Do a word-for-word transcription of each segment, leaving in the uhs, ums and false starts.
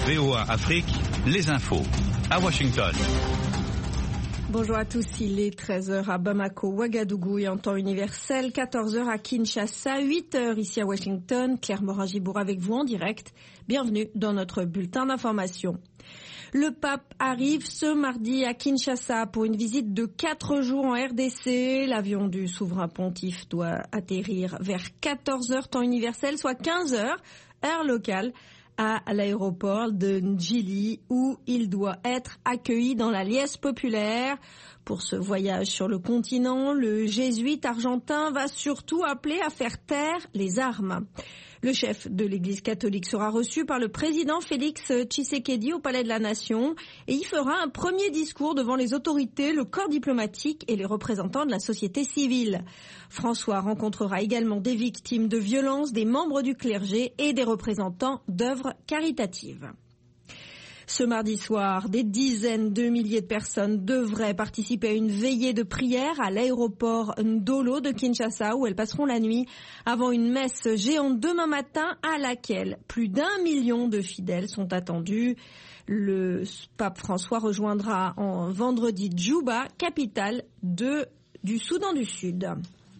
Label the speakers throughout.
Speaker 1: V O A Afrique, les infos à Washington.
Speaker 2: Bonjour à tous, il est treize heures à Bamako, Ouagadougou et en temps universel, quatorze heures à Kinshasa, huit heures ici à Washington. Claire Morin-Gibour avec vous en direct. Bienvenue dans notre bulletin d'information. Le pape arrive ce mardi à Kinshasa pour une visite de quatre jours en R D C. L'avion du souverain pontife doit atterrir vers quatorze heures temps universel, soit quinze heures, heure locale, à l'aéroport de Ndjili où il doit être accueilli dans la liesse populaire. Pour ce voyage sur le continent, le jésuite argentin va surtout appeler à faire taire les armes. Le chef de l'Église catholique sera reçu par le président Félix Tshisekedi au Palais de la Nation et y fera un premier discours devant les autorités, le corps diplomatique et les représentants de la société civile. François rencontrera également des victimes de violences, des membres du clergé et des représentants d'œuvres caritatives. Ce mardi soir, des dizaines de milliers de personnes devraient participer à une veillée de prière à l'aéroport Ndolo de Kinshasa où elles passeront la nuit avant une messe géante demain matin à laquelle plus d'un million de fidèles sont attendus. Le pape François rejoindra en vendredi Djouba, capitale de, du Soudan du Sud.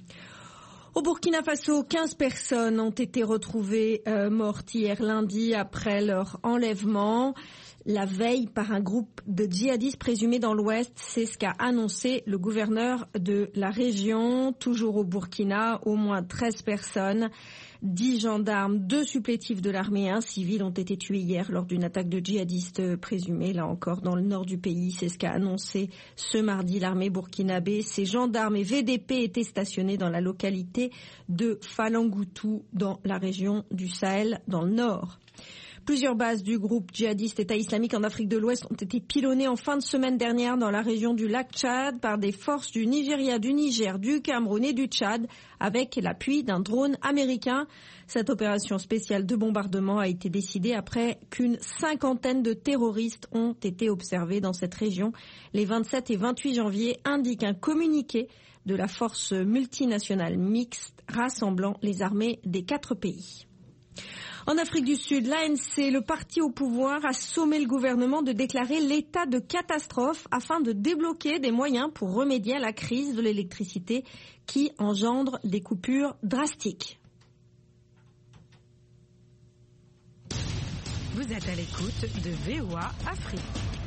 Speaker 2: Au Burkina Faso, quinze personnes ont été retrouvées euh, mortes hier lundi après leur enlèvement la veille par un groupe de djihadistes présumés dans l'Ouest. C'est ce qu'a annoncé le gouverneur de la région. Toujours au Burkina, au moins treize personnes, dix gendarmes, deux supplétifs de l'armée et un civil ont été tués hier lors d'une attaque de djihadistes présumés, là encore dans le nord du pays. C'est ce qu'a annoncé ce mardi l'armée burkinabé. Ces gendarmes et V D P étaient stationnés dans la localité de Falangoutou, dans la région du Sahel, dans le nord. Plusieurs bases du groupe djihadiste État islamique en Afrique de l'Ouest ont été pilonnées en fin de semaine dernière dans la région du lac Tchad par des forces du Nigeria, du Niger, du Cameroun et du Tchad avec l'appui d'un drone américain. Cette opération spéciale de bombardement a été décidée après qu'une cinquantaine de terroristes ont été observés dans cette région. Les vingt-sept et vingt-huit janvier, indique un communiqué de la force multinationale mixte rassemblant les armées des quatre pays. En Afrique du Sud, l'A N C, le parti au pouvoir, a sommé le gouvernement de déclarer l'état de catastrophe afin de débloquer des moyens pour remédier à la crise de l'électricité qui engendre des coupures drastiques.
Speaker 3: Vous êtes à l'écoute de V O A Afrique.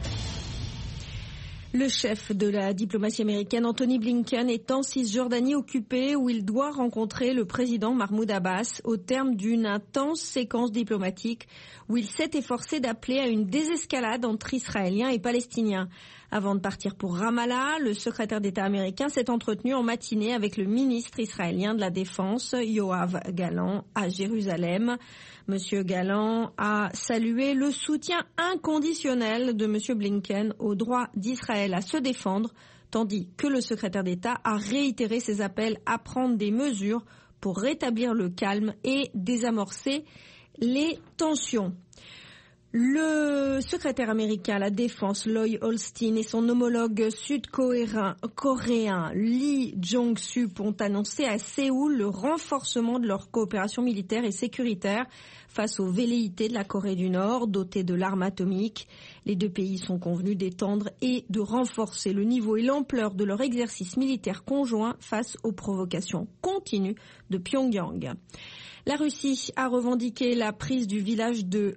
Speaker 2: Le chef de la diplomatie américaine, Anthony Blinken, est en Cisjordanie occupée où il doit rencontrer le président Mahmoud Abbas au terme d'une intense séquence diplomatique où il s'est efforcé d'appeler à une désescalade entre Israéliens et Palestiniens. Avant de partir pour Ramallah, le secrétaire d'État américain s'est entretenu en matinée avec le ministre israélien de la Défense, Yoav Gallant, à Jérusalem. Monsieur Gallant a salué le soutien inconditionnel de Monsieur Blinken au droit d'Israël à se défendre, tandis que le secrétaire d'État a réitéré ses appels à prendre des mesures pour rétablir le calme et désamorcer les tensions. Le secrétaire américain à la Défense, Lloyd Austin, et son homologue sud-coréen Lee Jong-sup ont annoncé à Séoul le renforcement de leur coopération militaire et sécuritaire face aux velléités de la Corée du Nord, dotée de l'arme atomique. Les deux pays sont convenus d'étendre et de renforcer le niveau et l'ampleur de leur exercice militaire conjoint face aux provocations continues de Pyongyang. La Russie a revendiqué la prise du village de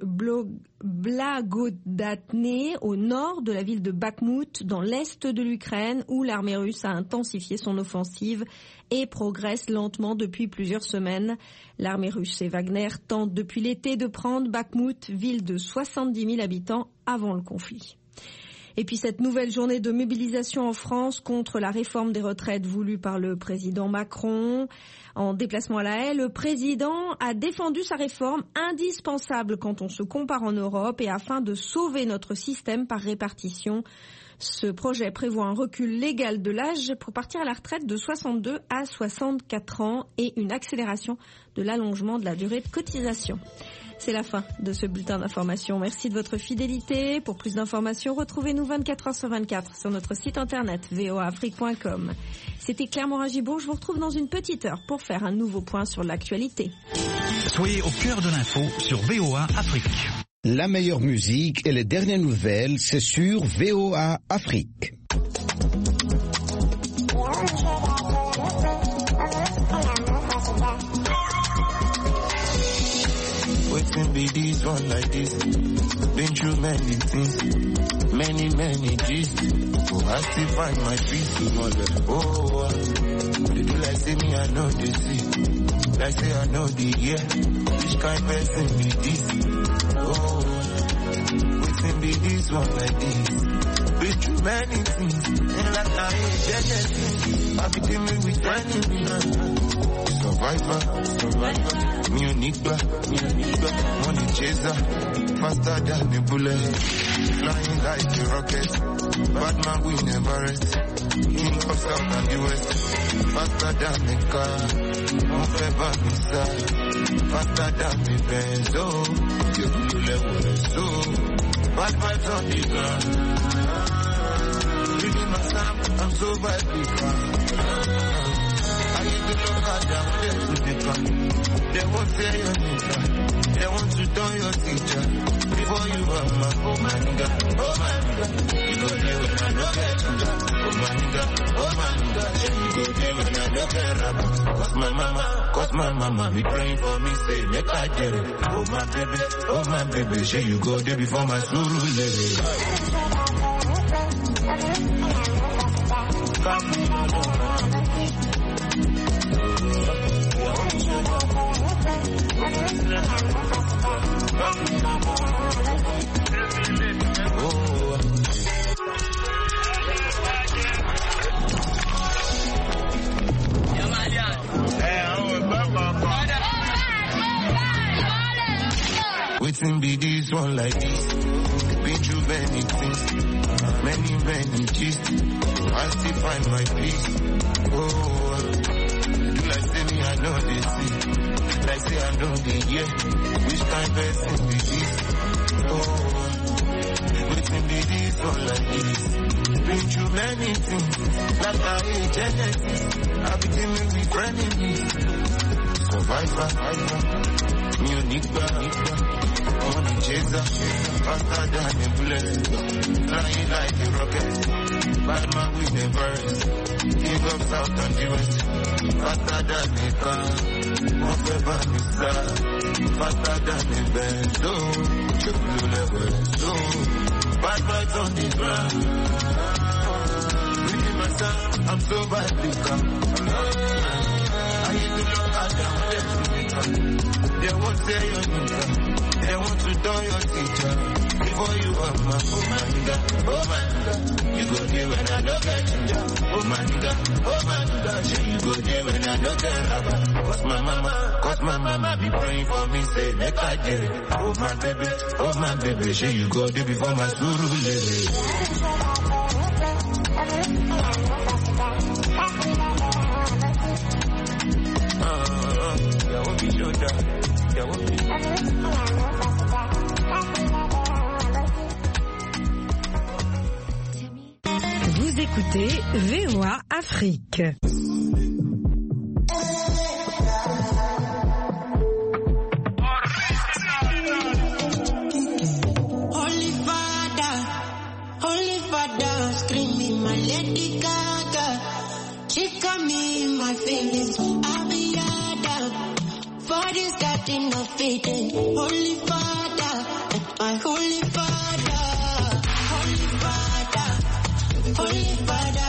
Speaker 2: Blagodatne au nord de la ville de Bakhmout dans l'est de l'Ukraine où l'armée russe a intensifié son offensive et progresse lentement depuis plusieurs semaines. L'armée russe et Wagner tentent depuis l'été de prendre Bakhmout, ville de soixante-dix mille habitants avant le conflit. Et puis cette nouvelle journée de mobilisation en France contre la réforme des retraites voulue par le président Macron. En déplacement à La Haye, le président a défendu sa réforme indispensable quand on se compare en Europe et afin de sauver notre système par répartition. Ce projet prévoit un recul légal de l'âge pour partir à la retraite de soixante-deux à soixante-quatre ans et une accélération de l'allongement de la durée de cotisation. C'est la fin de ce bulletin d'information. Merci de votre fidélité. Pour plus d'informations, retrouvez-nous vingt-quatre heures sur vingt-quatre sur notre site internet v o a afrique point com. C'était Claire Morin-Gibour. Je vous retrouve dans une petite heure pour faire un nouveau point sur l'actualité.
Speaker 1: Soyez au cœur de l'info sur V O A Afrique.
Speaker 4: La meilleure musique et les dernières nouvelles, c'est sur V O A Afrique.
Speaker 5: Waiting be this one like this. Been through many things, many, many G's. Oh, I still find my peace. Oh, they do like say me, I know they see. Like say I know the year. Which kind of person be this? Oh, waiting be this one like this. Been through many things, and like I ain't Genesis. I be dealing with anything. Survivor, survivor, me a nigga, me a nigga, money chaser, faster than a bullet, flying like a rocket, bad man we never rest, king of South and the West, faster than a car, won't ever miss, faster than a Benz, oh, you blue level is so, bad vibes on the ground, reading my sound, I'm so badly found. They won't say your nigga. They want to turn your teacher. Before you are my oh my nigga, oh my nigga. You go there when I don't get you. Oh my nigga, oh my nigga. You go there when I don't get rapper. Cause my mama, cause my mama be praying for me, say make I get it. Oh my baby, oh my baby. Say you go there before my suru lady. Waiting be this one like this. Been through many things, many, many G's. I still find my peace. Oh, do like say me, I know they see. Like say I know they hear. Which kind of person be this? Oh, waiting be this one like this. Been through many things, like I ain't Genesis. I be dealing with frenemies. Survivor, survivor, me a nigga, nigga. Money chaser, faster than a bullet, flying like a rocket, bad man with the birds, king of South and the West, faster than a car, won't ever miss that, faster than a Benz, oh, you blue level, so, bad vibes on the ground, reading my sound, I'm so badly calm, I used to look at them, they won't say your nigga. They want to turn your teacher. Before you are my oh my nigga, oh my nigga. You go there when I don't get ginger. Oh my nigga, oh my nigga. Say you go there when I don't get rubber. Cause my mama, cause my mama be praying for me, say make I get it. Oh my baby, oh my baby. Say you go there before my suru lady. Uh, yeah, won't be sure that. Yeah, won't be.
Speaker 3: Vous écoutez V O A Afrique.
Speaker 6: Holy Father, Holy Father, screaming my Lady Gaga. She got me in my feelings. I'll be yada. For this starting of fading. Holy Father, my Holy Father, Holy Father, Holy Father.